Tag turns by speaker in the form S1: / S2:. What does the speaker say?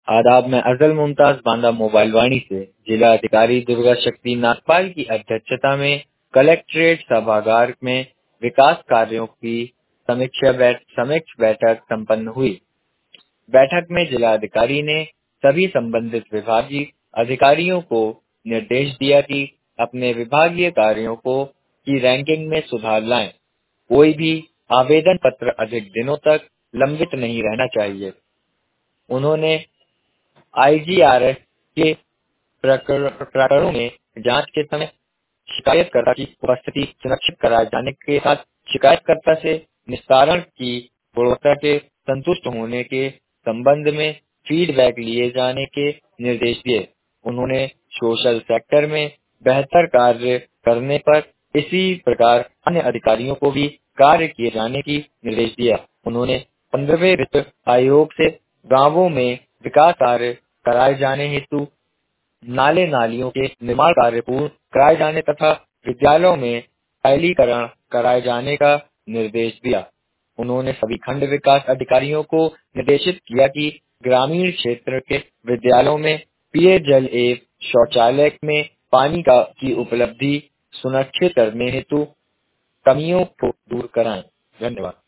S1: आदाब में अजल मुमताज बांदा मोबाइल वाणी से जिला अधिकारी दुर्गा शक्ति नागपाल की अध्यक्षता में कलेक्ट्रेट सभागार में विकास कार्यों की समीक्षा बैठक संपन्न हुई। बैठक में जिला अधिकारी ने सभी संबंधित विभागीय अधिकारियों को निर्देश दिया कि अपने विभागीय कार्यों की रैंकिंग में सुधार लाएं। कोई भी आवेदन पत्र अधिक दिनों तक लंबित नहीं रहना चाहिए। उन्होंने आईजीआरएस के प्रकरणों में जांच के समय शिकायतकर्ता की उपस्थिति सुनिश्चित कराए जाने के साथ शिकायतकर्ता से निस्तारण की गुणवत्ता के संतुष्ट होने के संबंध में फीडबैक लिए जाने के निर्देश दिए। उन्होंने सोशल सेक्टर में बेहतर कार्य करने पर इसी प्रकार अन्य अधिकारियों को भी कार्य किए जाने की निर्देश दिया। उन्होंने 15वें वित्त आयोग से गांवों में विकास कार्य कराए जाने हेतु नाले नालियों के निर्माण कार्य पूर्ण कराए जाने तथा विद्यालयों में टाइलीकरण कराए जाने का निर्देश दिया। उन्होंने सभी खंड विकास अधिकारियों को निर्देशित किया कि ग्रामीण क्षेत्र के विद्यालयों में पेयजल एवं शौचालय में पानी की उपलब्धि सुनिश्चित करने हेतु कमियों को दूर कराएं। धन्यवाद।